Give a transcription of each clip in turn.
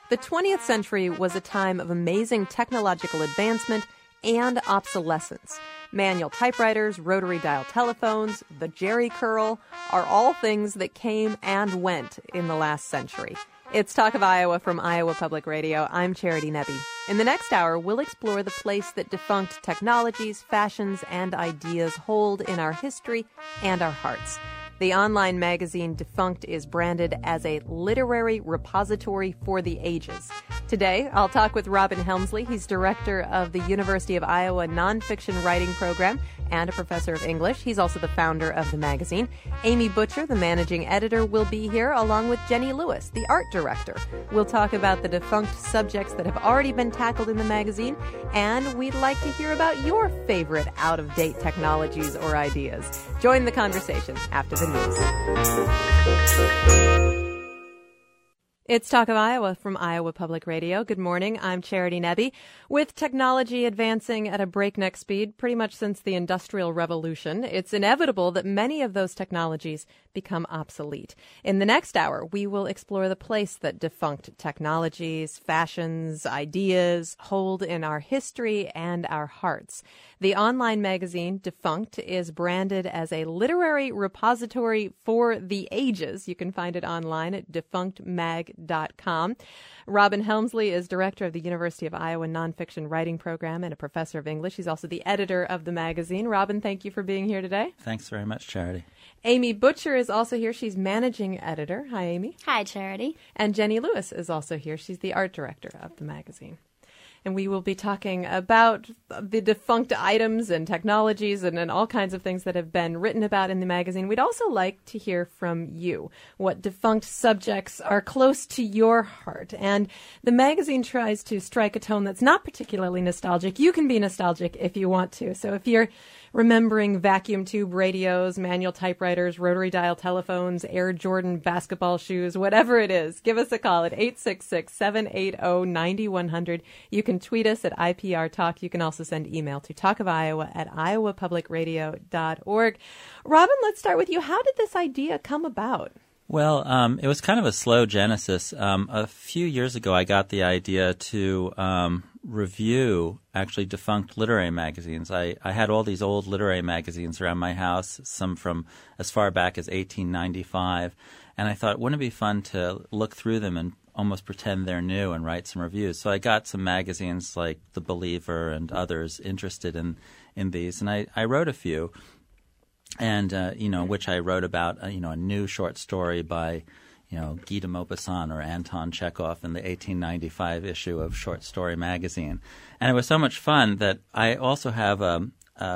The 20th century was a time of amazing technological advancement and obsolescence. Manual typewriters, rotary dial telephones, the Jerry curl are all things that came and went in the last century. It's Talk of Iowa from Iowa Public Radio. I'm Charity Nebbe. In the next hour, we'll explore the place that defunct technologies, fashions, and ideas hold in our history and our hearts. The online magazine Defunct is branded as a literary repository for the ages. Today, I'll talk with Robin Helmsley. He's director of the University of Iowa Nonfiction Writing Program and a professor of English. He's also the founder of the magazine. Amy Butcher, the managing editor, will be here, along with Jenny Lewis, the art director. We'll talk about the defunct subjects that have already been tackled in the magazine, and we'd like to hear about your favorite out-of-date technologies or ideas. Join the conversation after the news. It's Talk of Iowa from Iowa Public Radio. Good morning. I'm Charity Nebbe. With technology advancing at a breakneck speed pretty much since the Industrial Revolution, it's inevitable that many of those technologies become obsolete. In the next hour, we will explore the place that defunct technologies, fashions, ideas hold in our history and our hearts. The online magazine Defunct is branded as a literary repository for the ages. You can find it online at defunctmag.com. Robin Helmsley is director of the University of Iowa Nonfiction Writing Program and a professor of English. He's also the editor of the magazine. Robin, thank you for being here today. Thanks very much, Charity. Amy Butcher is also here. She's managing editor. Hi, Amy. Hi, Charity. And Jenny Lewis is also here. She's the art director of the magazine. And we will be talking about the defunct items and technologies and all kinds of things that have been written about in the magazine. We'd also like to hear from you what defunct subjects are close to your heart. And the magazine tries to strike a tone that's not particularly nostalgic. You can be nostalgic if you want to. So if you're remembering vacuum tube radios, manual typewriters, rotary dial telephones, Air Jordan basketball shoes, whatever it is, give us a call at 866-780-9100. You can tweet us at IPR Talk. You can also send email to talkofiowa@iowapublicradio.org. Robin, let's start with you. How did this idea come about? Well, it was kind of a slow genesis. A few years ago, I got the idea to review actually defunct literary magazines. I had all these old literary magazines around my house, some from as far back as 1895, and I thought, wouldn't it be fun to look through them and almost pretend they're new and write some reviews? So I got some magazines like The Believer and others interested in these, and I wrote a few. And, which I wrote about, a new short story by, Guy de Maupassant or Anton Chekhov in the 1895 issue of Short Story magazine. And it was so much fun that I also have a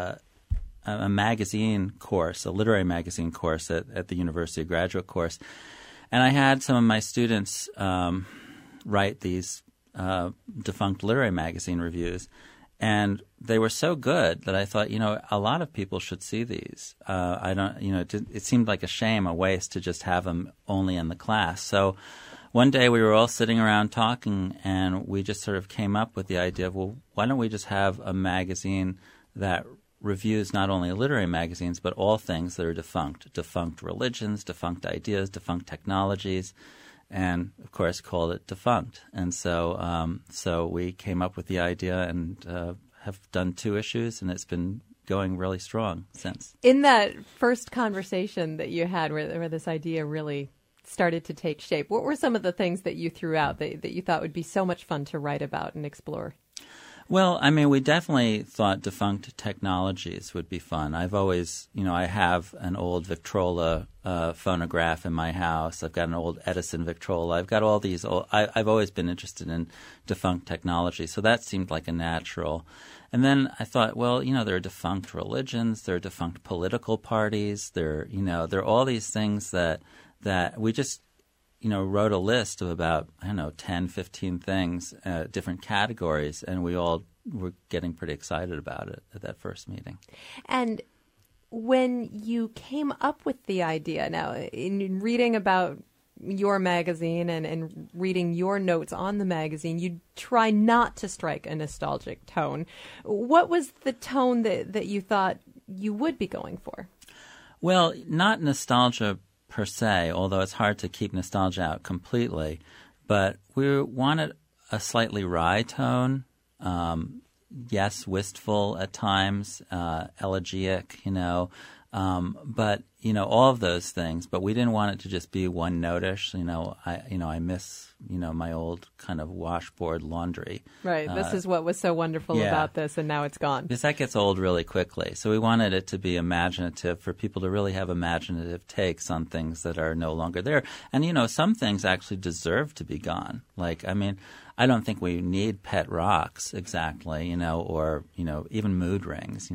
magazine course, a literary magazine course at the University, a graduate course. And I had some of my students write these defunct literary magazine reviews. And they were so good that I thought, a lot of people should see these. It seemed like a shame, a waste to just have them only in the class. So one day we were all sitting around talking, and we just sort of came up with the idea of, well, why don't we just have a magazine that reviews not only literary magazines, but all things that are defunct religions, defunct ideas, defunct technologies, and, of course, called it Defunct. And so we came up with the idea and have done 2 issues, and it's been going really strong since. In that first conversation that you had where this idea really started to take shape, what were some of the things that you threw out that you thought would be so much fun to write about and explore? Well, we definitely thought defunct technologies would be fun. I've always, I have an old Victrola phonograph in my house. I've got an old Edison Victrola. I've got all these I've always been interested in defunct technology, so that seemed like a natural. And then I thought, well, there are defunct religions, there are defunct political parties, there are all these things that we just wrote a list of about, 10, 15 things, different categories, and we all were getting pretty excited about it at that first meeting. And when you came up with the idea, now, in reading about your magazine and reading your notes on the magazine, you try not to strike a nostalgic tone. What was the tone that you thought you would be going for? Well, not nostalgia per se, although it's hard to keep nostalgia out completely. but we wanted a slightly wry tone. Yes, wistful at times, elegiac, but all of those things. But we didn't want it to just be one notish. I miss my old kind of washboard laundry. Right. This is what was so wonderful about this, and now it's gone. Because that gets old really quickly. So we wanted it to be imaginative, for people to really have imaginative takes on things that are no longer there. And some things actually deserve to be gone. I don't think we need pet rocks exactly, or even mood rings,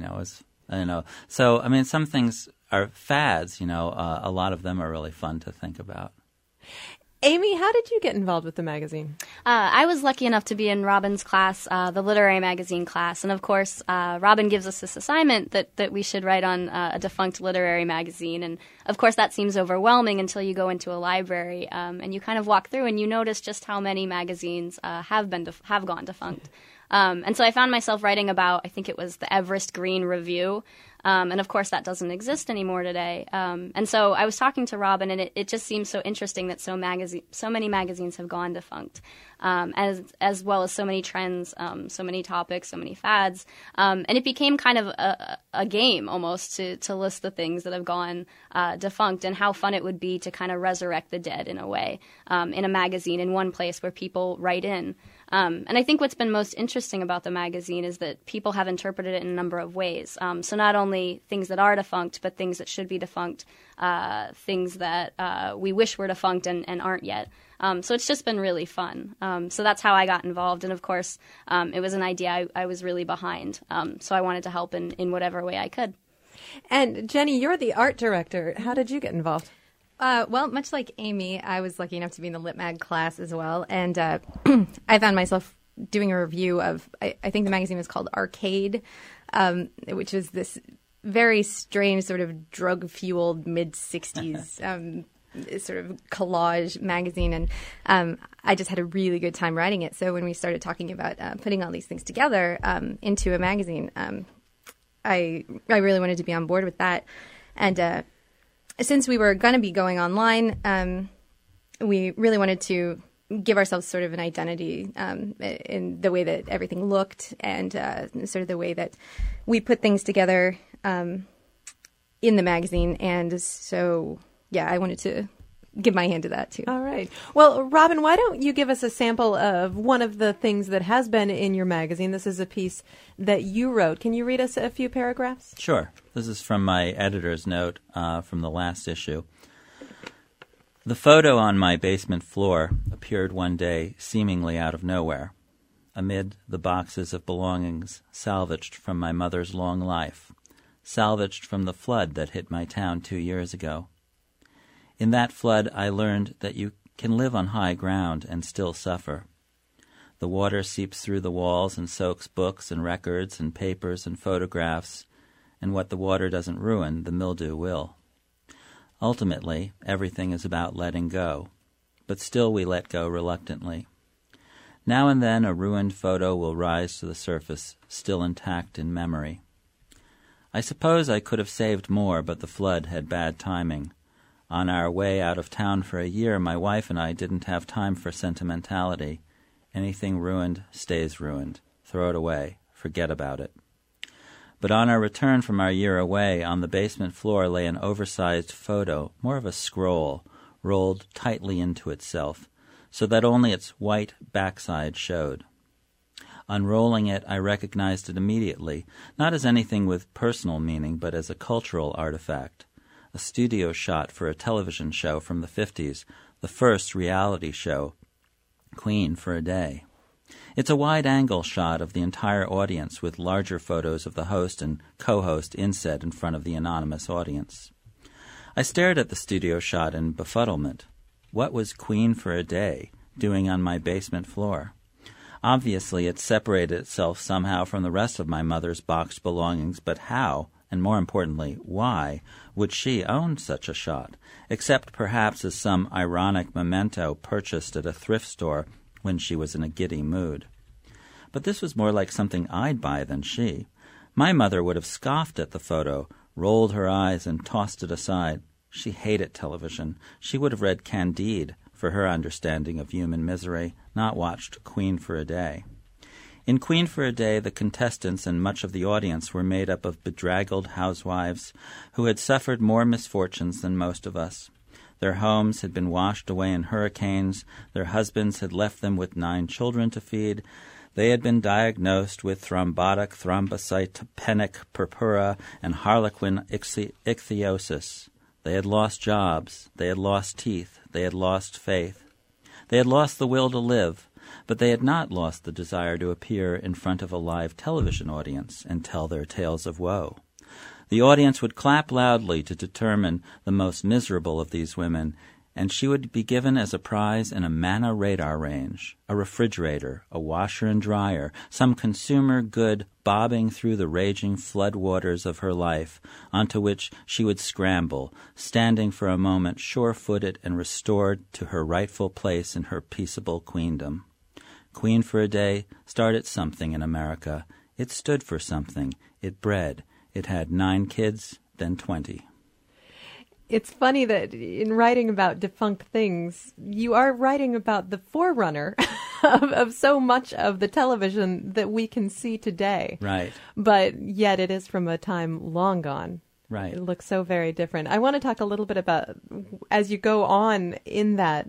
So, some things are fads, a lot of them are really fun to think about. Amy, how did you get involved with the magazine? I was lucky enough to be in Robin's class, the literary magazine class. And of course, Robin gives us this assignment that we should write on a defunct literary magazine. And of course, that seems overwhelming until you go into a library and you kind of walk through and you notice just how many magazines have gone defunct. And so I found myself writing about, I think it was the Everest Green Review. And of course, that doesn't exist anymore today. And so I was talking to Robin, and it just seems so interesting that so many magazines have gone defunct, as well as so many trends, so many topics, so many fads. And it became kind of a game almost to list the things that have gone defunct, and how fun it would be to kind of resurrect the dead in a way, in a magazine, in one place where people write in. And I think what's been most interesting about the magazine is that people have interpreted it in a number of ways. So not only things that are defunct, but things that should be defunct, things that we wish were defunct and aren't yet. So it's just been really fun. So that's how I got involved. And of course, it was an idea I was really behind. So I wanted to help in whatever way I could. And Jenny, you're the art director. How did you get involved? Well, much like Amy, I was lucky enough to be in the Lit Mag class as well. And I found myself doing a review of, I think the magazine was called Arcade, which was this very strange sort of drug-fueled mid-'60s sort of collage magazine. And I just had a really good time writing it. So when we started talking about putting all these things together into a magazine, I really wanted to be on board with that. And since we were going to be going online, we really wanted to give ourselves sort of an identity in the way that everything looked, and sort of the way that we put things together in the magazine. And so, I wanted to give my hand to that too. All right. Well, Robin, why don't you give us a sample of one of the things that has been in your magazine? This is a piece that you wrote. Can you read us a few paragraphs? Sure. This is from my editor's note from the last issue. The photo on my basement floor appeared one day seemingly out of nowhere, amid the boxes of belongings salvaged from my mother's long life, salvaged from the flood that hit my town 2 years ago. In that flood, I learned that you can live on high ground and still suffer. The water seeps through the walls and soaks books and records and papers and photographs, and what the water doesn't ruin, the mildew will. Ultimately, everything is about letting go, but still we let go reluctantly. Now and then a ruined photo will rise to the surface, still intact in memory. I suppose I could have saved more, but the flood had bad timing. On our way out of town for a year, my wife and I didn't have time for sentimentality. Anything ruined stays ruined. Throw it away. Forget about it. But on our return from our year away, on the basement floor lay an oversized photo, more of a scroll, rolled tightly into itself, so that only its white backside showed. Unrolling it, I recognized it immediately, not as anything with personal meaning, but as a cultural artifact. A studio shot for a television show from the 50s, the first reality show, Queen for a Day. It's a wide-angle shot of the entire audience with larger photos of the host and co-host inset in front of the anonymous audience. I stared at the studio shot in befuddlement. What was Queen for a Day doing on my basement floor? Obviously, it separated itself somehow from the rest of my mother's boxed belongings, but how? And more importantly, why would she own such a shot, except perhaps as some ironic memento purchased at a thrift store when she was in a giddy mood? But this was more like something I'd buy than she. My mother would have scoffed at the photo, rolled her eyes, and tossed it aside. She hated television. She would have read Candide for for her understanding of human misery, not watched Queen for a Day. In Queen for a Day, the contestants and much of the audience were made up of bedraggled housewives who had suffered more misfortunes than most of us. Their homes had been washed away in hurricanes, their husbands had left them with 9 children to feed, they had been diagnosed with thrombotic thrombocytopenic purpura and harlequin ichthyosis. They had lost jobs, they had lost teeth, they had lost faith. They had lost the will to live, but they had not lost the desire to appear in front of a live television audience and tell their tales of woe. The audience would clap loudly to determine the most miserable of these women, and she would be given as a prize in a Manna radar range, a refrigerator, a washer and dryer, some consumer good bobbing through the raging flood waters of her life, onto which she would scramble, standing for a moment sure-footed and restored to her rightful place in her peaceable queendom. Queen for a Day started something in America. It stood for something. It bred. It had 9 kids, then 20. It's funny that in writing about defunct things, you are writing about the forerunner of so much of the television that we can see today. Right. But yet it is from a time long gone. Right. It looks so very different. I want to talk a little bit about, as you go on in that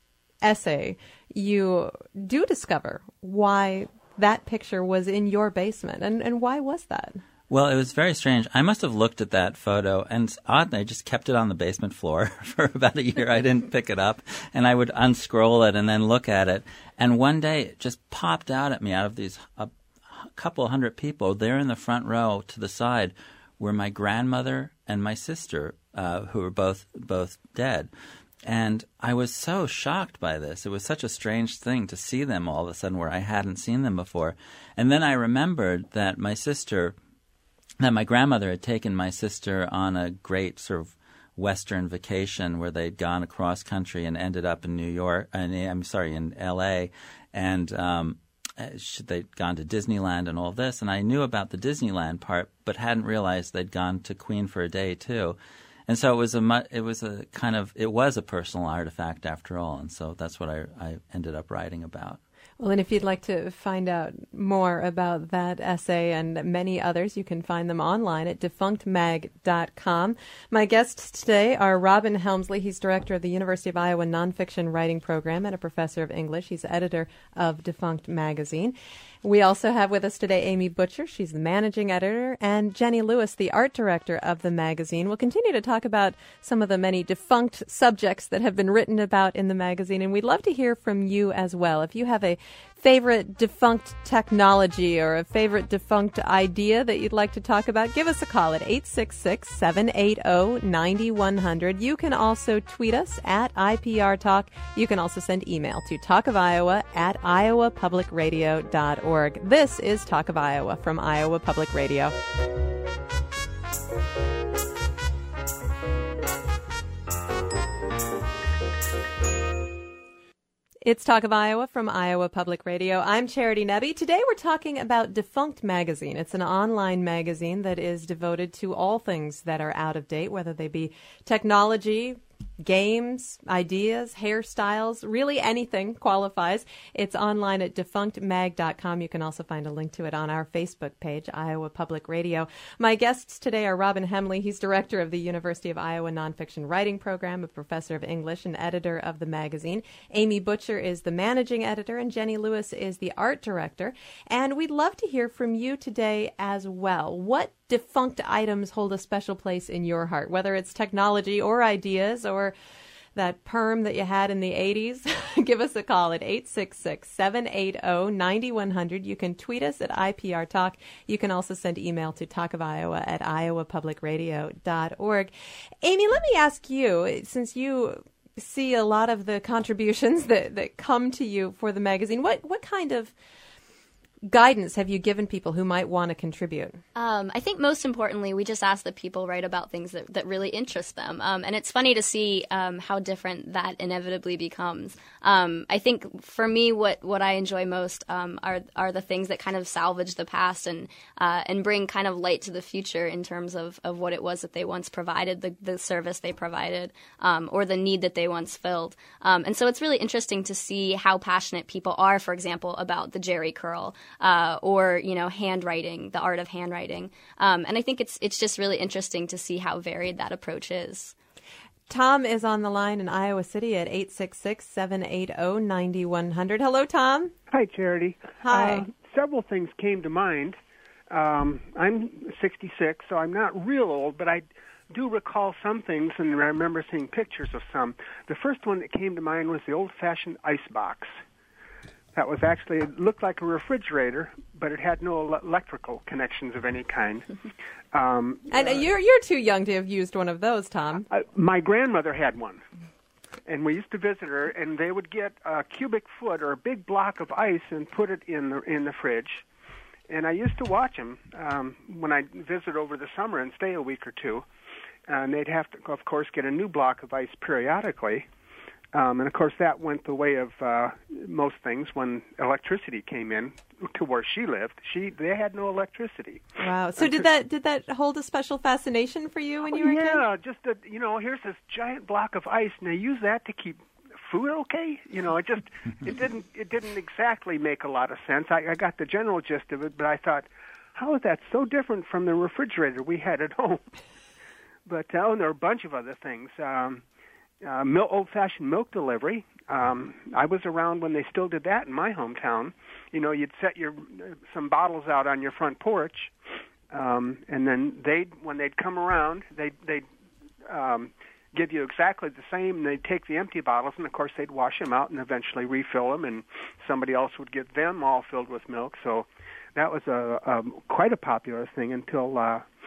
essay, you do discover why that picture was in your basement. And why was that? Well, it was very strange. I must have looked at that photo, and it's odd, I just kept it on the basement floor for about a year. I didn't pick it up, and I would unscroll it and then look at it. And one day it just popped out at me out of these a couple hundred people. There in the front row to the side were my grandmother and my sister, who were both dead. And I was so shocked by this. It was such a strange thing to see them all of a sudden where I hadn't seen them before. And then I remembered that my grandmother had taken my sister on a great sort of Western vacation where they'd gone across country and ended up in in L.A. And they'd gone to Disneyland and all this. And I knew about the Disneyland part, but hadn't realized they'd gone to Queen for a Day too. And so it was a personal artifact after all. And so that's what I ended up writing about. Well, and if you'd like to find out more about that essay and many others, you can find them online at defunctmag.com. My guests today are Robin Helmsley. He's director of the University of Iowa Nonfiction Writing Program and a professor of English. He's editor of Defunct Magazine. We also have with us today Amy Butcher. She's the managing editor, and Jenny Lewis, the art director of the magazine. We'll continue to talk about some of the many defunct subjects that have been written about in the magazine, and we'd love to hear from you as well. If you have a favorite defunct technology or a favorite defunct idea that you'd like to talk about, give us a call at 866-780-9100. You can also tweet us at IPR Talk. You can also send email to talkofiowa@iowapublicradio.org. This is Talk of Iowa from Iowa Public Radio. It's Talk of Iowa from Iowa Public Radio. I'm Charity Nebbe. Today we're talking about Defunct Magazine. It's an online magazine that is devoted to all things that are out of date, whether they be technology, games, ideas, hairstyles, really anything qualifies. It's online at defunctmag.com. You can also find a link to it on our Facebook page, Iowa Public Radio. My guests today are Robin Helmsley. He's director of the University of Iowa Nonfiction Writing Program, a professor of English, and editor of the magazine. Amy Butcher is the managing editor, and Jenny Lewis is the art director. And we'd love to hear from you today as well. What defunct items hold a special place in your heart, whether it's technology or ideas or that perm that you had in the 80s? Give us a call at 866-780-9100. You can tweet us at IPR Talk. You can also send email to talkofiowa@iowapublicradio.org. Amy, let me ask you, since you see a lot of the contributions that come to you for the magazine, what kind of guidance have you given people who might want to contribute? I think most importantly, we just ask that people write about things that really interest them. And it's funny to see how different that inevitably becomes. I think for me, what I enjoy most are the things that kind of salvage the past and bring kind of light to the future in terms of what it was that they once provided, the service they provided, or the need that they once filled. And so it's really interesting to see how passionate people are, for example, about the Jerry curl. Or handwriting, the art of handwriting, and I think it's just really interesting to see how varied that approach is. Tom is on the line in Iowa City at 866-780-9100. Hello, Tom. Hi, Charity. Hi. Several things came to mind. I'm 66, so I'm not real old, but I do recall some things, and I remember seeing pictures of some. The first one that came to mind was the old-fashioned ice box. That was actually, it looked like a refrigerator, but it had no electrical connections of any kind. And you're too young to have used one of those, Tom. My grandmother had one, and we used to visit her, and they would get a cubic foot or a big block of ice and put it in the fridge. And I used to watch them when I visit over the summer and stay a week or two. And they'd have to, of course, get a new block of ice periodically. And, of course, that went the way of most things when electricity came in to where she lived. They had no electricity. Wow. So did that hold a special fascination for you when you were a kid? Yeah, just that, here's this giant block of ice, and they use that to keep food okay. It didn't exactly make a lot of sense. I got the general gist of it, but I thought, how is that so different from the refrigerator we had at home? But there were a bunch of other things. Old-fashioned milk delivery. I was around when they still did that in my hometown. You'd set some bottles out on your front porch, and then when they'd come around, they'd give you exactly the same, and they'd take the empty bottles, and of course they'd wash them out and eventually refill them, and somebody else would get them all filled with milk. So that was quite a popular thing until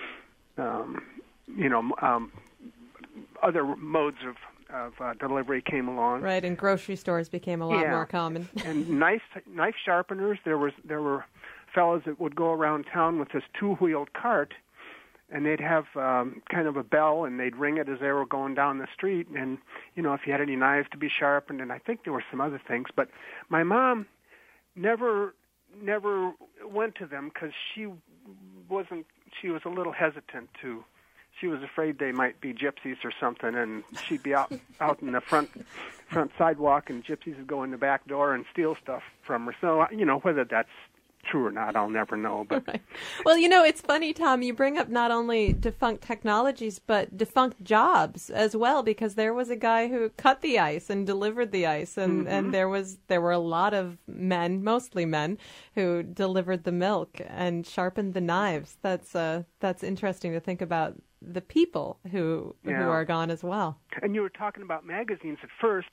other modes of delivery came along. Right, and grocery stores became a lot more common. And knife sharpeners. There were fellows that would go around town with this two-wheeled cart, and they'd have kind of a bell, and they'd ring it as they were going down the street. And if you had any knives to be sharpened, and I think there were some other things. But my mom never went to them because she was a little hesitant to. She was afraid they might be gypsies or something, and she'd be out in the front sidewalk, and gypsies would go in the back door and steal stuff from her. So, whether that's true or not, I'll never know. But right. Well, it's funny, Tom, you bring up not only defunct technologies, but defunct jobs as well, because there was a guy who cut the ice and delivered the ice, and, and there were a lot of men, mostly men, who delivered the milk and sharpened the knives. That's interesting to think about. The people who are gone as well. And you were talking about magazines at first.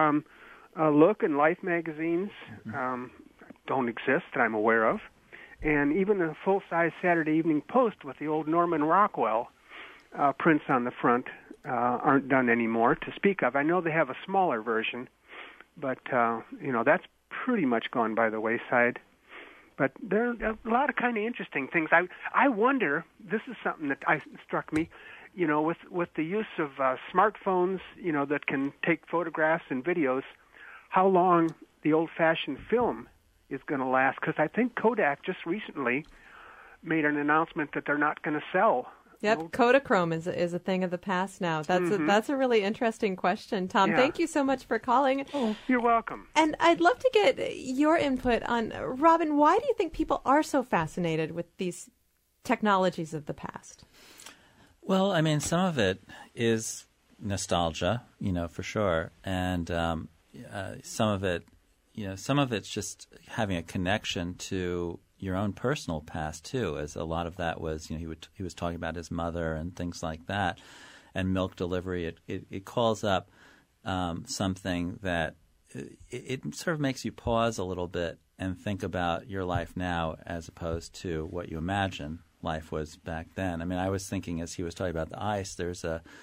Look and Life magazines don't exist that I'm aware of. And even a full-size Saturday Evening Post with the old Norman Rockwell prints on the front aren't done anymore to speak of. I know they have a smaller version, but that's pretty much gone by the wayside. But there are a lot of kind of interesting things. I wonder, this is something that struck me, with the use of smartphones, that can take photographs and videos, how long the old-fashioned film is going to last. Because I think Kodak just recently made an announcement that they're not going to sell. Yep, Kodachrome is a thing of the past now. That's a really interesting question, Tom. Yeah. Thank you so much for calling. Oh, you're welcome. And I'd love to get your input on, Robin, why do you think people are so fascinated with these technologies of the past? Well, I mean, some of it is nostalgia, for sure, and some of it's just having a connection to your own personal past too, as a lot of that was, he was talking about his mother and things like that, and milk delivery. It calls up something that it sort of makes you pause a little bit and think about your life now as opposed to what you imagine life was back then. I mean, I was thinking as he was talking about the ice, there's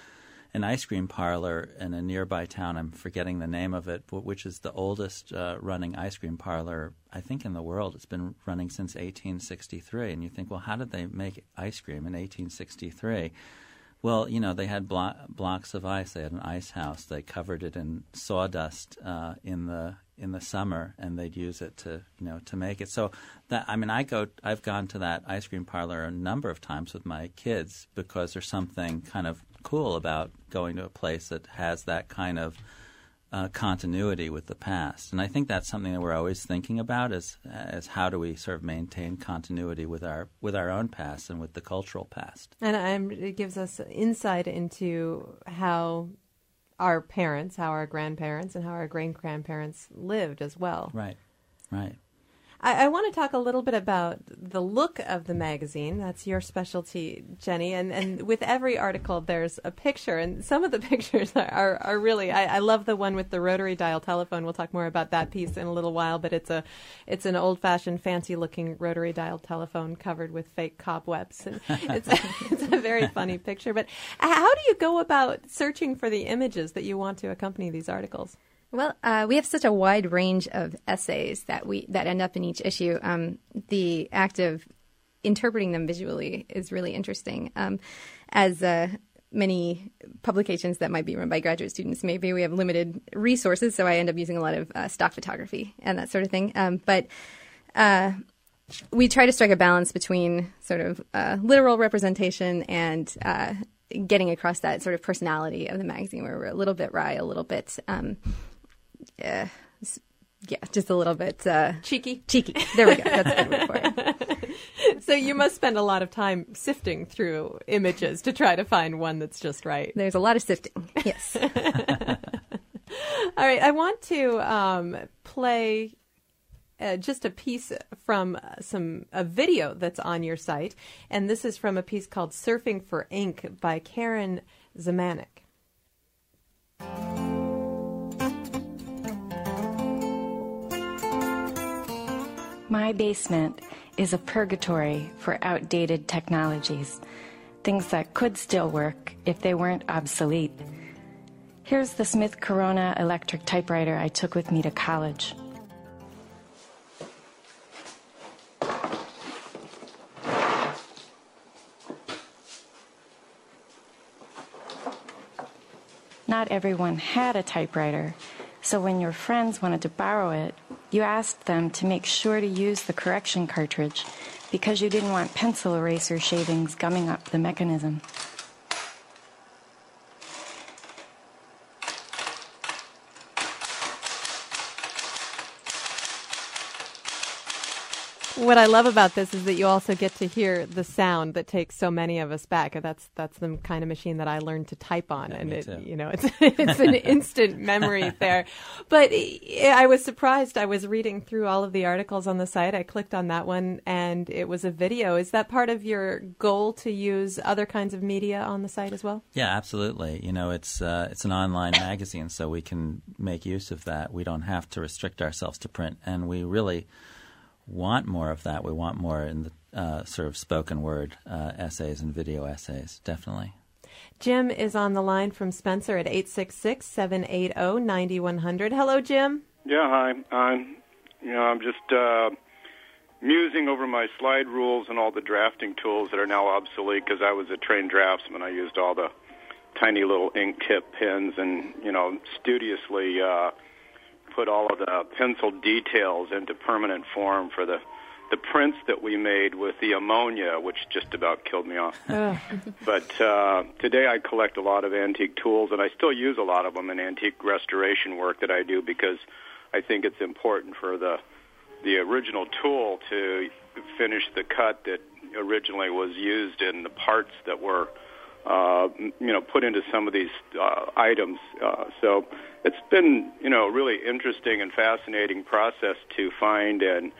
an ice cream parlor in a nearby town. I'm forgetting the name of it, which is the oldest running ice cream parlor, I think, in the world. It's been running since 1863. And you think, well, how did they make ice cream in 1863? Well, they had blocks of ice. They had an ice house. They covered it in sawdust in the summer, and they'd use it to make it. So I've gone to that ice cream parlor a number of times with my kids because there's something kind of cool about going to a place that has that kind of continuity with the past. And I think that's something that we're always thinking about is how do we sort of maintain continuity with our own past and with the cultural past. And it gives us insight into how our parents, how our grandparents, and how our great-grandparents lived as well. Right. I want to talk a little bit about the look of the magazine. That's your specialty, Jenny. And with every article, there's a picture. And some of the pictures are really, I love the one with the rotary dial telephone. We'll talk more about that piece in a little while. But it's an old-fashioned, fancy-looking rotary dial telephone covered with fake cobwebs. And it's a very funny picture. But how do you go about searching for the images that you want to accompany these articles? Well, we have such a wide range of essays that end up in each issue. The act of interpreting them visually is really interesting. As many publications that might be run by graduate students, maybe we have limited resources, so I end up using a lot of stock photography and that sort of thing. But we try to strike a balance between sort of literal representation and getting across that sort of personality of the magazine, where we're a little bit wry, a little bit just a little bit cheeky. There we go. That's a good word for it. So you must spend a lot of time sifting through images to try to find one that's just right. There's a lot of sifting. Yes. All right. I want to play just a piece from a video that's on your site, and this is from a piece called "Surfing for Ink" by Karen Zemanek. My basement is a purgatory for outdated technologies, things that could still work if they weren't obsolete. Here's the Smith Corona electric typewriter I took with me to college. Not everyone had a typewriter, so when your friends wanted to borrow it, you asked them to make sure to use the correction cartridge because you didn't want pencil eraser shavings gumming up the mechanism. What I love about this is that you also get to hear the sound that takes so many of us back. That's the kind of machine that I learned to type on, and it's an instant memory there. But I was surprised. I was reading through all of the articles on the site. I clicked on that one, and it was a video. Is that part of your goal to use other kinds of media on the site as well? Yeah, absolutely. It's an online magazine, so we can make use of that. We don't have to restrict ourselves to print, and we really want more of that. We want more in the sort of spoken word essays and video essays, definitely. Jim is on the line from Spencer at 866-780-9100. Hello, Jim. Yeah, hi. I'm just musing over my slide rules and all the drafting tools that are now obsolete because I was a trained draftsman. I used all the tiny little ink tip pens and, studiously put all of the pencil details into permanent form for the prints that we made with the ammonia, which just about killed me off. But today I collect a lot of antique tools, and I still use a lot of them in antique restoration work that I do because I think it's important for the original tool to finish the cut that originally was used in the parts that were put into some of these items. So it's been, really interesting and fascinating process to find and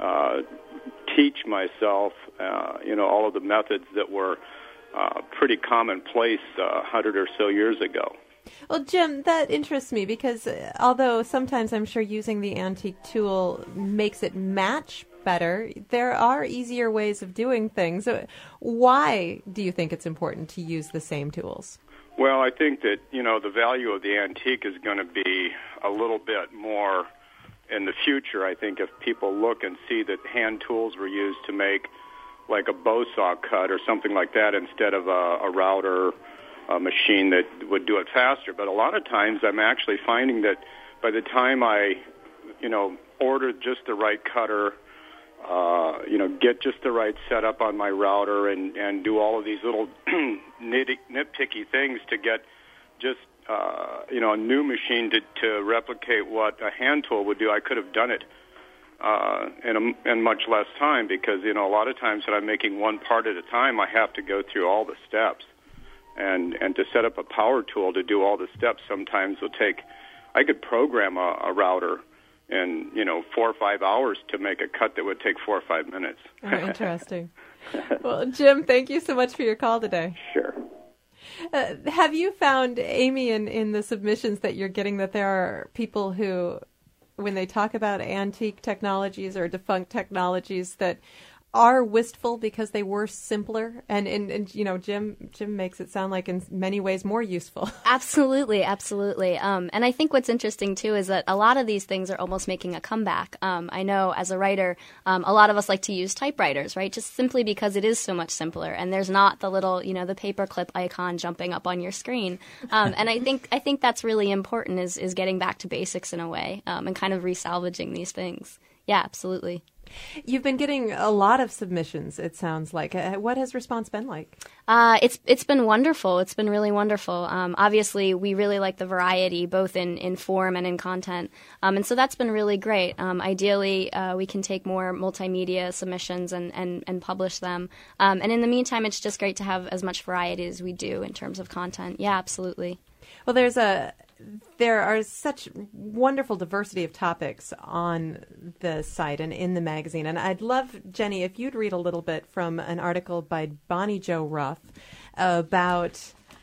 teach myself, all of the methods that were pretty commonplace 100 or so years ago. Well, Jim, that interests me because although sometimes I'm sure using the antique tool makes it match better, there are easier ways of doing things. Why do you think it's important to use the same tools? Well, I think that, the value of the antique is going to be a little bit more in the future. I think if people look and see that hand tools were used to make like a bow saw cut or something like that instead of a router, a machine that would do it faster. But a lot of times I'm actually finding that by the time I, order just the right cutter, get just the right setup on my router and do all of these little nitpicky things to get just, a new machine to replicate what a hand tool would do, I could have done it in much less time because, a lot of times when I'm making one part at a time, I have to go through all the steps. And to set up a power tool to do all the steps sometimes will take, I could program a router in, 4 or 5 hours to make a cut that would take 4 or 5 minutes. Oh, interesting. Well, Jim, thank you so much for your call today. Sure. Have you found, Amy, in the submissions that you're getting that there are people who, when they talk about antique technologies or defunct technologies, that are wistful because they were simpler, and Jim makes it sound like in many ways more useful. Absolutely. And I think what's interesting too is that a lot of these things are almost making a comeback. I know as a writer, a lot of us like to use typewriters, right? Just simply because it is so much simpler, and there's not the little, the paperclip icon jumping up on your screen. And I think that's really important is getting back to basics in a way, and kind of resalvaging these things. Yeah, absolutely. You've been getting a lot of submissions, it sounds like. What has response been like? It's been wonderful. It's been really wonderful. Obviously, we really like the variety, both in form and in content. And so that's been really great. Ideally, we can take more multimedia submissions and publish them. And in the meantime, it's just great to have as much variety as we do in terms of content. Yeah, absolutely. Well, there are such wonderful diversity of topics on the site and in the magazine. And I'd love, Jenny, if you'd read a little bit from an article by Bonnie Jo Ruff about,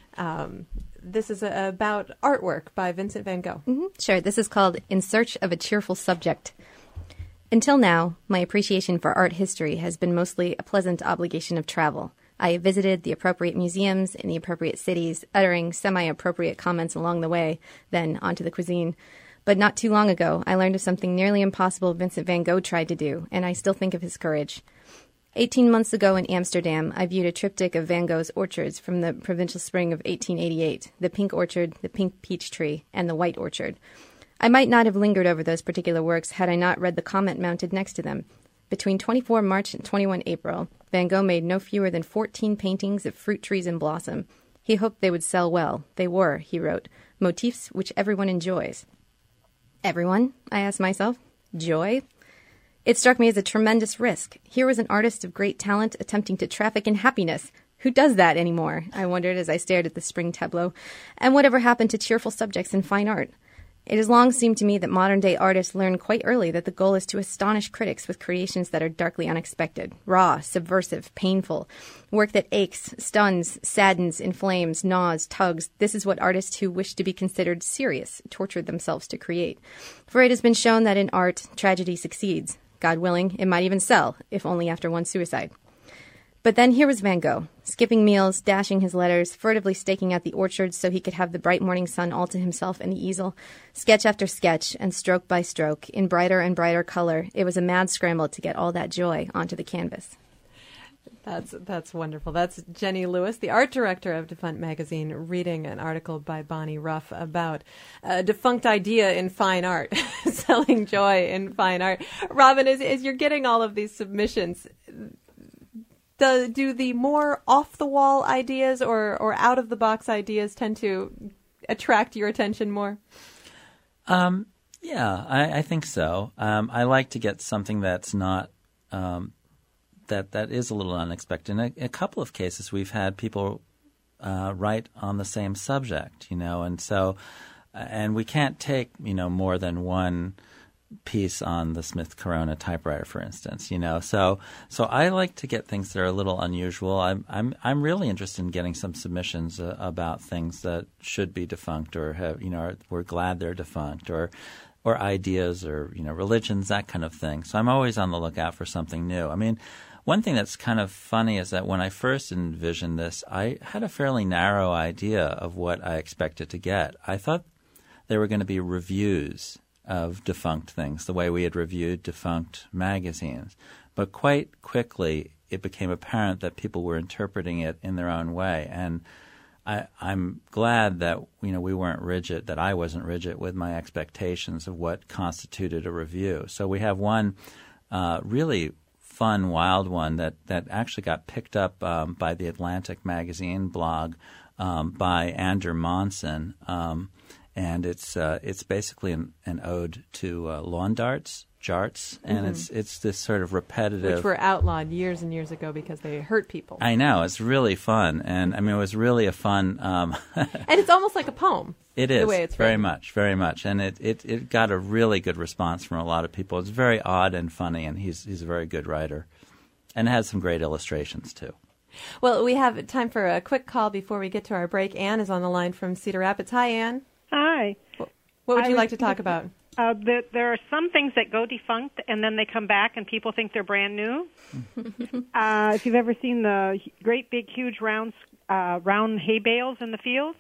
this is about artwork by Vincent van Gogh. Mm-hmm. Sure. This is called In Search of a Cheerful Subject. Until now, my appreciation for art history has been mostly a pleasant obligation of travel. I visited the appropriate museums in the appropriate cities, uttering semi-appropriate comments along the way, then onto the cuisine. But not too long ago, I learned of something nearly impossible Vincent van Gogh tried to do, and I still think of his courage. 18 months ago in Amsterdam, I viewed a triptych of Van Gogh's orchards from the provincial spring of 1888, the pink orchard, the pink peach tree, and the white orchard. I might not have lingered over those particular works had I not read the comment mounted next to them. Between 24 March and 21 April, Van Gogh made no fewer than 14 paintings of fruit trees in blossom. He hoped they would sell well. They were, he wrote, motifs which everyone enjoys. Everyone? I asked myself. Joy? It struck me as a tremendous risk. Here was an artist of great talent attempting to traffic in happiness. Who does that anymore? I wondered as I stared at the spring tableau. And whatever happened to cheerful subjects in fine art? It has long seemed to me that modern-day artists learn quite early that the goal is to astonish critics with creations that are darkly unexpected, raw, subversive, painful, work that aches, stuns, saddens, inflames, gnaws, tugs. This is what artists who wish to be considered serious tortured themselves to create. For it has been shown that in art, tragedy succeeds. God willing, it might even sell, if only after one suicide. But then here was Van Gogh, skipping meals, dashing his letters, furtively staking out the orchards so he could have the bright morning sun all to himself and the easel. Sketch after sketch, and stroke by stroke, in brighter and brighter color, it was a mad scramble to get all that joy onto the canvas. That's wonderful. That's Jenny Lewis, the art director of Defunct Magazine, reading an article by Bonnie Ruff about a defunct idea in fine art, selling joy in fine art. Robin, as you're getting all of these submissions, do the more off-the-wall ideas or out-of-the-box ideas tend to attract your attention more? Yeah, I think so. I like to get something that's not that is a little unexpected. In a couple of cases, we've had people write on the same subject, and we can't take more than one piece on the Smith Corona typewriter, for instance, So I like to get things that are a little unusual. I'm really interested in getting some submissions about things that should be defunct or have we're glad they're defunct or ideas or religions, that kind of thing. So I'm always on the lookout for something new. I mean, One thing that's kind of funny is that when I first envisioned this, I had a fairly narrow idea of what I expected to get. I thought there were going to be reviews of defunct things, the way we had reviewed defunct magazines. But quite quickly, it became apparent that people were interpreting it in their own way. And I'm glad that we weren't rigid, that I wasn't rigid with my expectations of what constituted a review. So we have one really fun, wild one that actually got picked up by the Atlantic magazine blog by Andrew Monson, and it's basically an ode to lawn darts, jarts, and it's this sort of repetitive, which were outlawed years and years ago because they hurt people. I know, it's really fun, and I mean it was really a fun. And it's almost like a poem. It is, the way it's very written. much, very much, and it got a really good response from a lot of people. It's very odd and funny, and he's a very good writer, and has some great illustrations too. Well, we have time for a quick call before we get to our break. Anne is on the line from Cedar Rapids. Hi, Anne. Hi. What would you like to talk about? There are some things that go defunct and then they come back and people think they're brand new. If you've ever seen the great big huge round hay bales in the fields,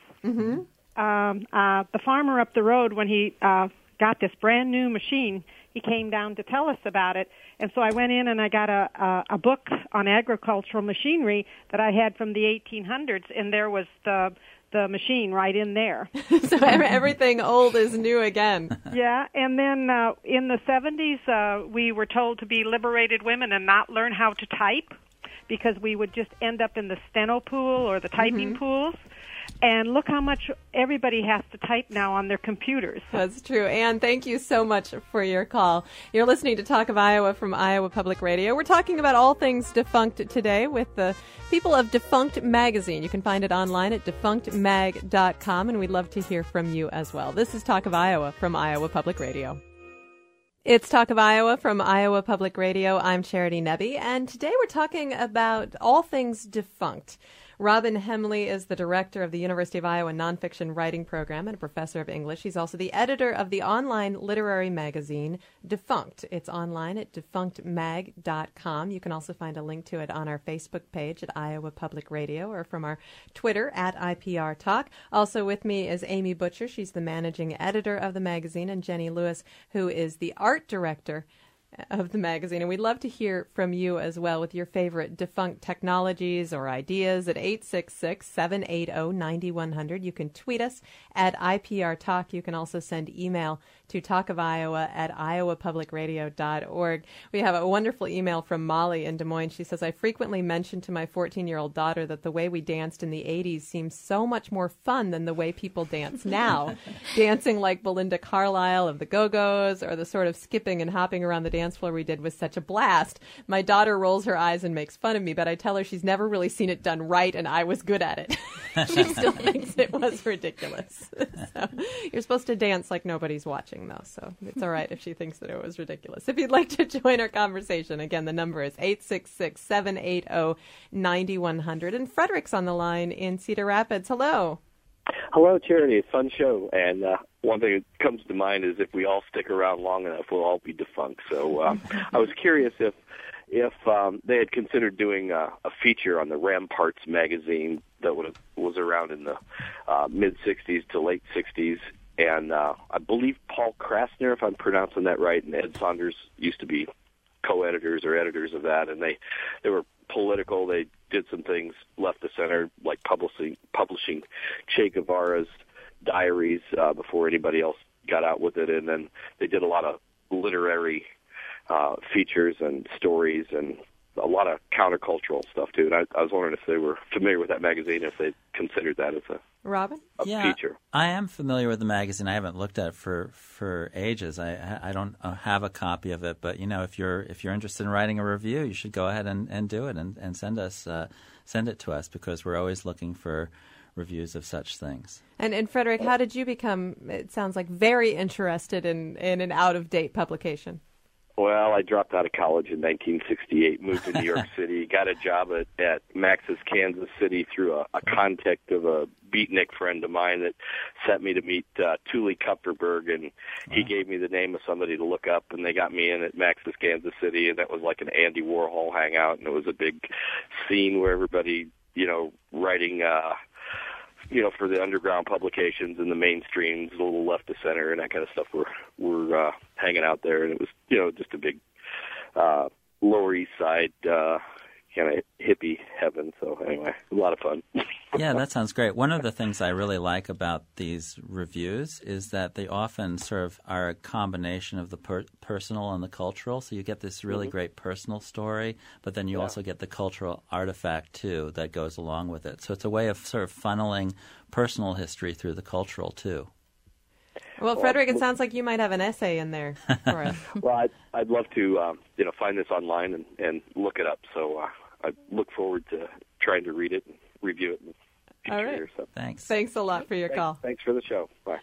the farmer up the road, when he got this brand new machine, he came down to tell us about it. And so I went in and I got a book on agricultural machinery that I had from the 1800s, and there was the machine right in there. So everything old is new again. Yeah, and then in the 70s, we were told to be liberated women and not learn how to type because we would just end up in the steno pool or the typing pools. And look how much everybody has to type now on their computers. That's true. Anne, thank you so much for your call. You're listening to Talk of Iowa from Iowa Public Radio. We're talking about all things defunct today with the people of Defunct Magazine. You can find it online at defunctmag.com, and we'd love to hear from you as well. This is Talk of Iowa from Iowa Public Radio. It's Talk of Iowa from Iowa Public Radio. I'm Charity Nebbe, and today we're talking about all things defunct. Robin Hemley is the director of the University of Iowa Nonfiction Writing Program and a professor of English. He's also the editor of the online literary magazine Defunct. It's online at defunctmag.com. You can also find a link to it on our Facebook page at Iowa Public Radio or from our Twitter at IPR Talk. Also with me is Amy Butcher. She's the managing editor of the magazine, and Jenny Lewis, who is the art director of the magazine. And we'd love to hear from you as well with your favorite defunct technologies or ideas at 866-780-9100. You can tweet us at IPR Talk. You can also send email to talkofiowa@iowapublicradio.org. We have a wonderful email from Molly in Des Moines. She says, I frequently mention to my 14-year-old daughter that the way we danced in the 80s seems so much more fun than the way people dance now. Dancing like Belinda Carlisle of the Go-Go's or the sort of skipping and hopping around the dance floor we did was such a blast. My daughter rolls her eyes and makes fun of me, but I tell her she's never really seen it done right, and I was good at it. She still thinks it was ridiculous. So you're supposed to dance like nobody's watching, though, so it's all right if she thinks that it was ridiculous. If you'd like to join our conversation, again, the number is 866-780-9100. And Frederick's on the line in Cedar Rapids. Hello. Hello, Charity. It's a fun show. And one thing that comes to mind is if we all stick around long enough, we'll all be defunct. So I was curious if they had considered doing a feature on the Ramparts magazine that was around in the mid-'60s to late '60s. And I believe Paul Krasner, if I'm pronouncing that right, and Ed Saunders used to be co-editors or editors of that. And they were political. They did some things left to center, like publishing Che Guevara's diaries before anybody else got out with it. And then they did a lot of literary features and stories and a lot of countercultural stuff, too. And I was wondering if they were familiar with that magazine, if they considered that as a feature. I am familiar with the magazine. I haven't looked at it for ages. I don't have a copy of it, but if you're interested in writing a review, you should go ahead and do it and send it to us, because we're always looking for reviews of such things. And Frederick, how did you become, it sounds like, very interested in an out-of-date publication? Well, I dropped out of college in 1968, moved to New York City, got a job at Max's Kansas City through a contact of a beatnik friend of mine that sent me to meet Thule Kupferberg, and he gave me the name of somebody to look up, and they got me in at Max's Kansas City, and that was like an Andy Warhol hangout, and it was a big scene where everybody, writing for the underground publications and the mainstreams, a little left of center and that kind of stuff were hanging out there. And it was, just a big Lower East Side kind of hippie heaven. So anyway, a lot of fun. Yeah, that sounds great. One of the things I really like about these reviews is that they often sort of are a combination of the personal and the cultural. So you get this really great personal story, but then you also get the cultural artifact, too, that goes along with it. So it's a way of sort of funneling personal history through the cultural, too. Well, Frederick, it sounds like you might have an essay in there for us. Well, I'd love to, find this online and look it up. So I look forward to trying to read it and review it in the future. All right. Here, so. Thanks a lot for your call. Thanks for the show. Bye.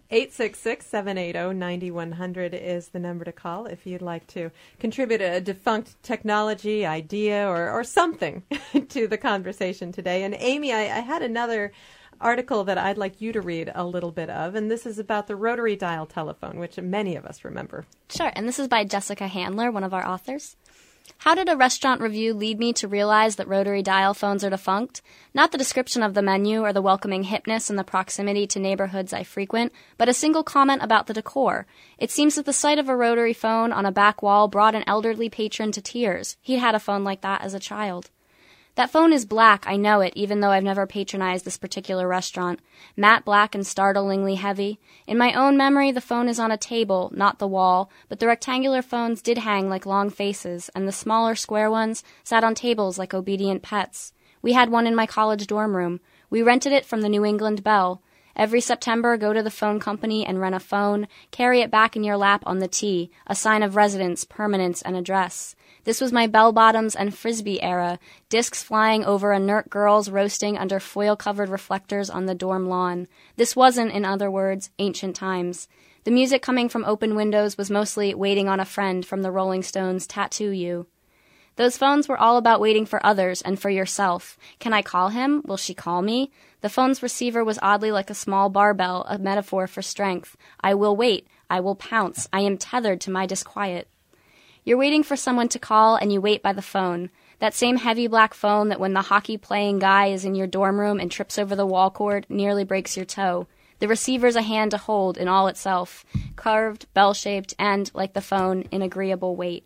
866-780-9100 is the number to call if you'd like to contribute a defunct technology idea or something to the conversation today. And Amy, I had another article that I'd like you to read a little bit of, and this is about the rotary dial telephone, which many of us remember. Sure, and this is by Jessica Handler, one of our authors. How did a restaurant review lead me to realize that rotary dial phones are defunct? Not the description of the menu or the welcoming hipness and the proximity to neighborhoods I frequent, but a single comment about the decor. It seems that the sight of a rotary phone on a back wall brought an elderly patron to tears. He'd had a phone like that as a child. That phone is black, I know it, even though I've never patronized this particular restaurant. Matte black and startlingly heavy. In my own memory, the phone is on a table, not the wall, but the rectangular phones did hang like long faces, and the smaller square ones sat on tables like obedient pets. We had one in my college dorm room. We rented it from the New England Bell. Every September, go to the phone company and rent a phone, carry it back in your lap on the T, a sign of residence, permanence, and address. This was my bell-bottoms and Frisbee era, discs flying over inert girls roasting under foil-covered reflectors on the dorm lawn. This wasn't, in other words, ancient times. The music coming from open windows was mostly Waiting on a Friend from the Rolling Stones' Tattoo You. Those phones were all about waiting for others and for yourself. Can I call him? Will she call me? The phone's receiver was oddly like a small barbell, a metaphor for strength. I will wait. I will pounce. I am tethered to my disquiet. You're waiting for someone to call, and you wait by the phone. That same heavy black phone that when the hockey-playing guy is in your dorm room and trips over the wall cord nearly breaks your toe. The receiver's a hand to hold in all itself, carved, bell-shaped, and, like the phone, in agreeable weight.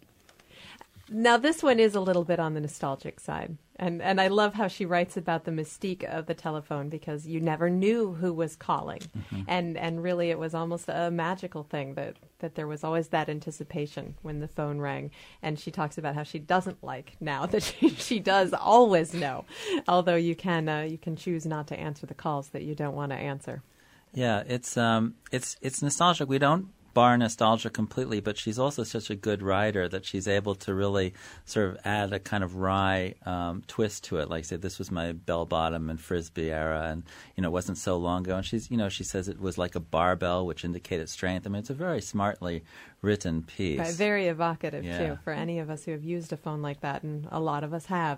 Now, this one is a little bit on the nostalgic side. And I love how she writes about the mystique of the telephone because you never knew who was calling. Mm-hmm. And really it was almost a magical thing that there was always that anticipation when the phone rang. And she talks about how she doesn't like now that she does always know, although you can choose not to answer the calls that you don't want to answer. Yeah, it's nostalgic. We don't bar nostalgia completely, but she's also such a good writer that she's able to really sort of add a kind of wry twist to it. Like I said, this was my bell-bottom and Frisbee era, and it wasn't so long ago. And she says it was like a barbell, which indicated strength. I mean, it's a very smartly written piece. Right, very evocative too for any of us who have used a phone like that, and a lot of us have.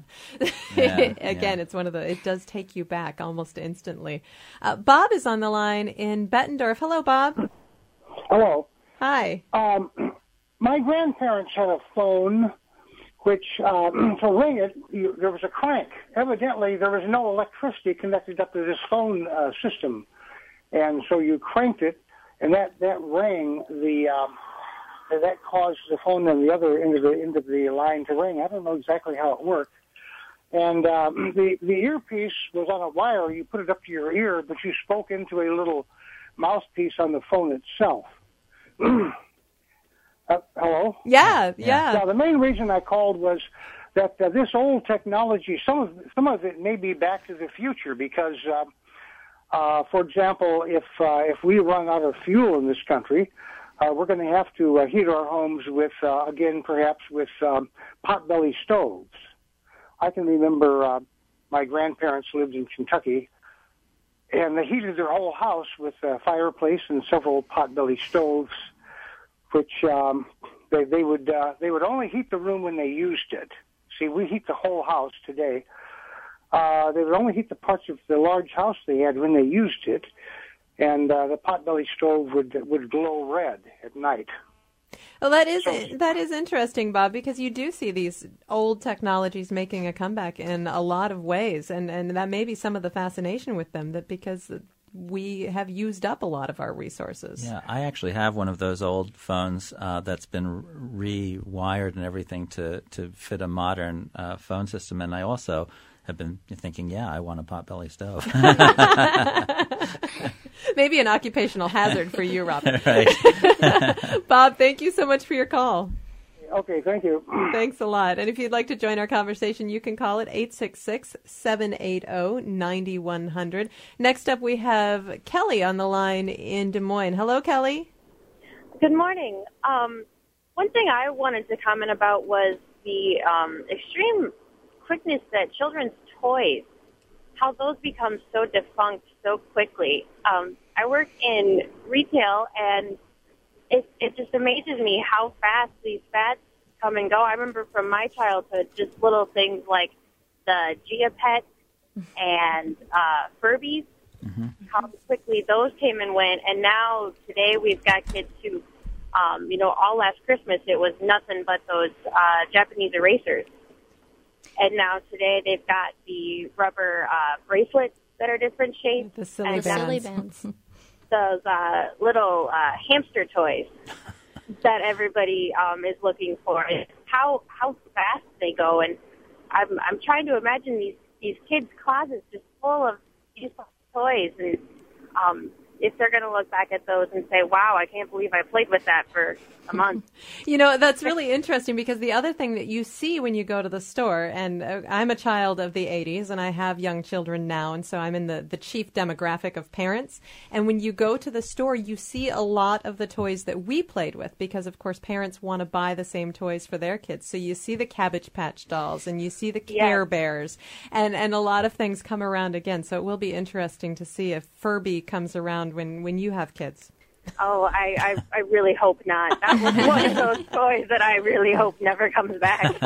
It's one of it does take you back almost instantly. Bob is on the line in Bettendorf. Hello, Bob. Hello. Hi. My grandparents had a phone which, to ring it, there was a crank. Evidently, there was no electricity connected up to this phone system. And so you cranked it, and that rang that caused the phone on the other end of the line to ring. I don't know exactly how it worked. And the earpiece was on a wire. You put it up to your ear, but you spoke into a little mouthpiece on the phone itself. Hello? Yeah. Now, the main reason I called was that this old technology, some of it may be back to the future because, for example, if we run out of fuel in this country, we're going to have to heat our homes with, perhaps with potbelly stoves. I can remember my grandparents lived in Kentucky, and they heated their whole house with a fireplace and several potbelly stoves, which they would only heat the room when they used it. See, we heat the whole house today. They would only heat the parts of the large house they had when they used it, and the potbelly stove would glow red at night. Well, that is interesting, Bob, because you do see these old technologies making a comeback in a lot of ways, and that may be some of the fascination with them, that because we have used up a lot of our resources. Yeah, I actually have one of those old phones that's been rewired and everything to fit a modern phone system, and I also have been thinking, I want a potbelly stove. Maybe an occupational hazard for you, Robin. Right. Bob, thank you so much for your call. Okay, thank you. Thanks a lot. And if you'd like to join our conversation, you can call it 866-780-9100. Next up, we have Kelly on the line in Des Moines. Hello, Kelly. Good morning. One thing I wanted to comment about was the extreme quickness that children's toys, how those become so defunct so quickly. I work in retail, and it just amazes me how fast these fads come and go. I remember from my childhood just little things like the Gia-Pet and Furbies, how quickly those came and went. And now today we've got kids who, all last Christmas it was nothing but those Japanese erasers. And now today they've got the rubber bracelets that are different shapes. The silly bands. Those little hamster toys that everybody is looking for. How fast they go, and I'm trying to imagine these kids' closets just full of beautiful toys, and if they're going to look back at those and say, wow, I can't believe I played with that for a month. That's really interesting, because the other thing that you see when you go to the store, and I'm a child of the 80s, and I have young children now, and so I'm in the chief demographic of parents. And when you go to the store, you see a lot of the toys that we played with, because, of course, parents want to buy the same toys for their kids. So you see the Cabbage Patch dolls, and you see the Care Bears, and a lot of things come around again. So it will be interesting to see if Furby comes around when you have kids. Oh, I really hope not. That was one of those toys that I really hope never comes back.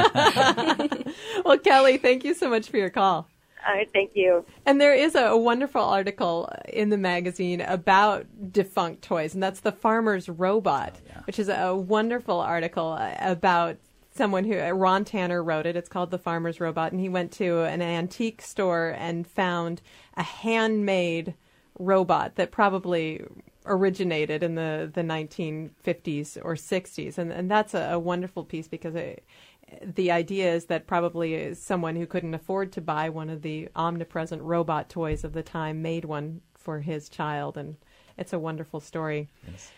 Well, Kelly, thank you so much for your call. Thank you. And there is a wonderful article in the magazine about defunct toys, and that's The Farmer's Robot, which is a wonderful article about someone Ron Tanner wrote it. It's called The Farmer's Robot, and he went to an antique store and found a handmade robot that probably originated in the 1950s or 60s. And that's a wonderful piece, because the idea is that probably someone who couldn't afford to buy one of the omnipresent robot toys of the time made one for his child. And it's a wonderful story.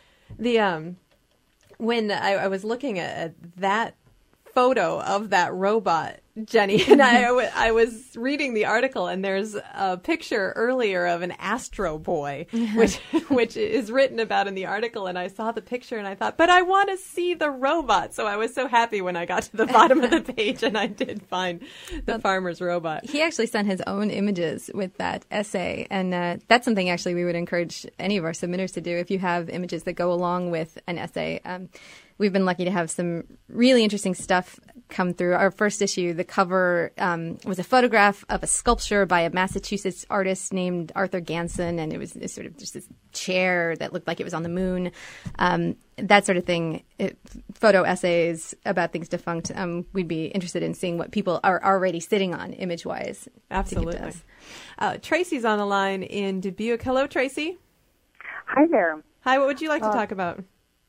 Yes. When I was looking at that photo of that robot, Jenny, and I was reading the article, and there's a picture earlier of an Astro Boy, which is written about in the article, and I saw the picture and I thought, but I want to see the robot. So I was so happy when I got to the bottom of the page and I did find the Farmer's Robot. He actually sent his own images with that essay, and that's something actually we would encourage any of our submitters to do if you have images that go along with an essay. We've been lucky to have some really interesting stuff come through. Our first issue, the cover was a photograph of a sculpture by a Massachusetts artist named Arthur Ganson, and it was sort of just this chair that looked like it was on the moon. That sort of thing, photo essays about things defunct. We'd be interested in seeing what people are already sitting on image-wise. Absolutely. Tracy's on the line in Dubuque. Hello, Tracy. Hi there. Hi, what would you like to talk about?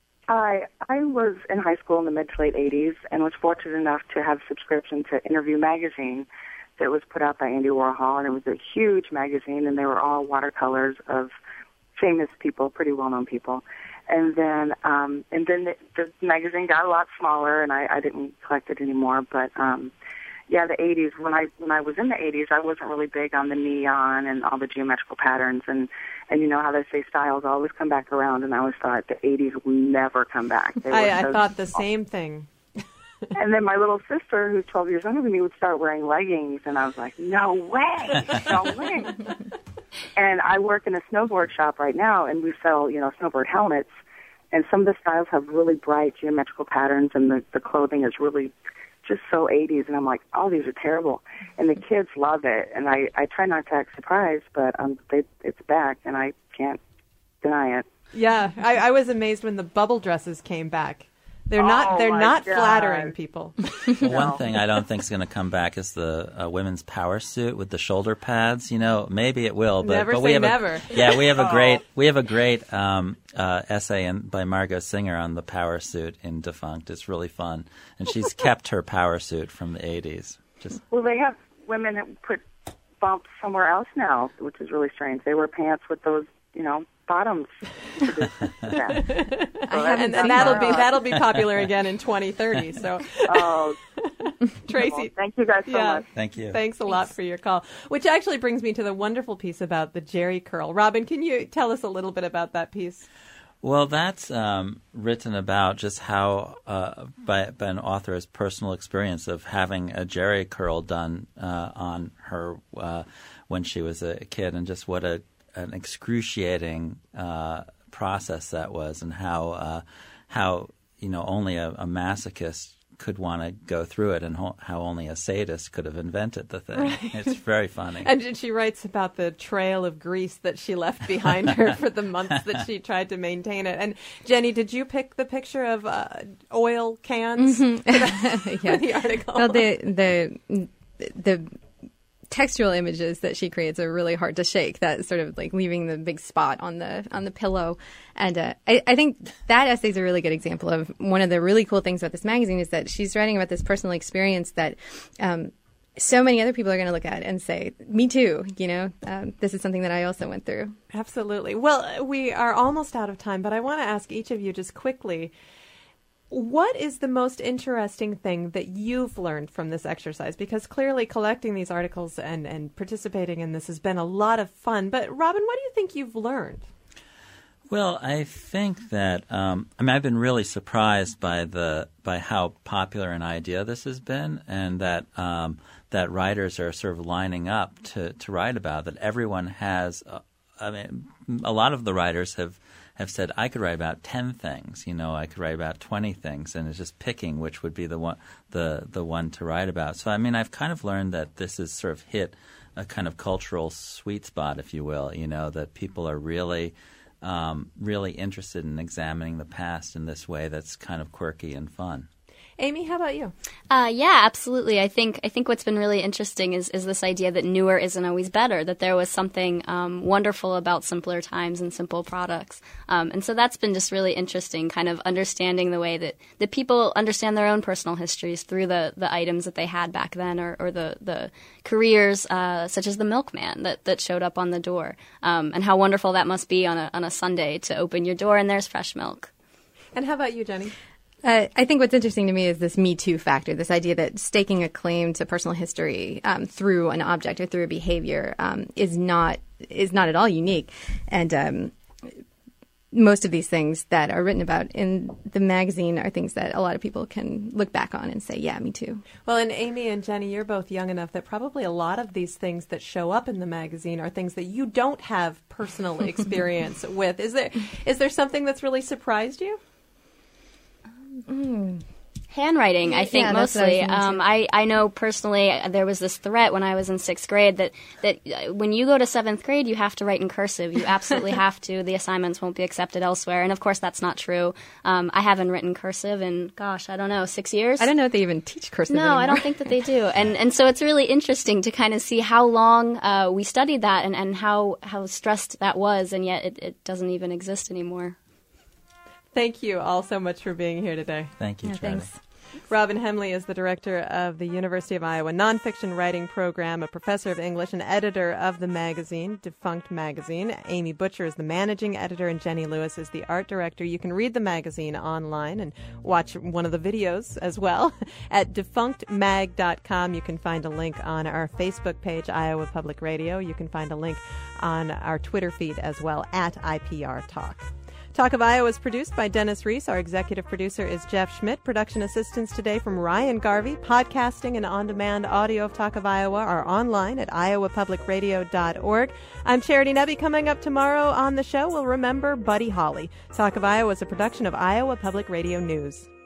I was in high school in the mid to late 80s and was fortunate enough to have a subscription to Interview magazine that was put out by Andy Warhol, and it was a huge magazine, and they were all watercolors of famous people, pretty well-known people. And then the magazine got a lot smaller, and I didn't collect it anymore. But the 80s. When I was in the 80s, I wasn't really big on the neon and all the geometrical patterns, and you know how they say styles always come back around, and I always thought the 80s will never come back. I thought the same thing. And then my little sister, who's 12 years younger than me, would start wearing leggings, and I was like, no way, no way. And I work in a snowboard shop right now, and we sell, snowboard helmets. And some of the styles have really bright geometrical patterns, and the clothing is really just so 80s. And I'm like, oh, these are terrible. And the kids love it. And I try not to act surprised, but it's back, and I can't deny it. Yeah, I was amazed when the bubble dresses came back. They're not flattering people. Well, one thing I don't think is going to come back is the women's power suit with the shoulder pads. Maybe it will, but never but say we have never. we have a great essay by Margot Singer on the power suit in Defunct. It's really fun, and she's kept her power suit from the 80s. Well, they have women that put bumps somewhere else now, which is really strange. They wear pants with those, bottoms. And that'll be popular again in 2030. So, Tracy, well, thank you guys so much. Thank you. Thanks a lot for your call. Which actually brings me to the wonderful piece about the Jerry curl. Robin, can you tell us a little bit about that piece? Well, that's written about just how by an author's personal experience of having a Jerry curl done on her when she was a kid, and just what an excruciating process that was, and how only a masochist could want to go through it, and how only a sadist could have invented the thing. Right. It's very funny. And she writes about the trail of grease that she left behind her for the months that she tried to maintain it. And Jenny, did you pick the picture of oil cans for the article? Well, the textual images that she creates are really hard to shake. That sort of like leaving the big spot on the pillow, and I think that essay is a really good example of one of the really cool things about this magazine is that she's writing about this personal experience that so many other people are going to look at and say, "Me too." This is something that I also went through. Absolutely. Well, we are almost out of time, but I want to ask each of you just quickly. What is the most interesting thing that you've learned from this exercise? Because clearly collecting these articles and participating in this has been a lot of fun. But Robin, what do you think you've learned? Well, I think that I've been really surprised by how popular an idea this has been, and that that writers are sort of lining up to write about that. Everyone has. A lot of the writers have said, I could write about 10 things, I could write about 20 things, and it's just picking which would be the one to write about. So, I've kind of learned that this has sort of hit a kind of cultural sweet spot, if you will, that people are really interested in examining the past in this way that's kind of quirky and fun. Amy, how about you? Yeah, absolutely. I think what's been really interesting is this idea that newer isn't always better, that there was something wonderful about simpler times and simple products. And so that's been just really interesting, kind of understanding the way that people understand their own personal histories through the items that they had back then, or the careers such as the milkman that showed up on the door, and how wonderful that must be on a Sunday to open your door and there's fresh milk. And how about you, Jenny? I think what's interesting to me is this Me Too factor, this idea that staking a claim to personal history through an object or through a behavior is not at all unique. And most of these things that are written about in the magazine are things that a lot of people can look back on and say, yeah, me too. Well, and Amy and Jenny, you're both young enough that probably a lot of these things that show up in the magazine are things that you don't have personal experience with. Is there something that's really surprised you? Handwriting, I think, mostly. I know personally there was this threat when I was in 6th grade that when you go to 7th grade, you have to write in cursive. You absolutely have to. The assignments won't be accepted elsewhere. And, of course, that's not true. I haven't written cursive in, 6 years. I don't know if they even teach cursive No, anymore. I don't think that they do. And so it's really interesting to kind of see how long we studied that and how stressed that was, and yet it doesn't even exist anymore. Thank you all so much for being here today. Thank you, Charlie. Thanks. Robin Hemley is the director of the University of Iowa Nonfiction Writing Program, a professor of English and editor of the magazine, Defunct Magazine. Amy Butcher is the managing editor, and Jenny Lewis is the art director. You can read the magazine online and watch one of the videos as well at defunctmag.com. You can find a link on our Facebook page, Iowa Public Radio. You can find a link on our Twitter feed as well, at IPR Talk. Talk of Iowa is produced by Dennis Reese. Our executive producer is Jeff Schmidt. Production assistance today from Ryan Garvey. Podcasting and on-demand audio of Talk of Iowa are online at iowapublicradio.org. I'm Charity Nebbe. Coming up tomorrow on the show, we'll remember Buddy Holly. Talk of Iowa is a production of Iowa Public Radio News.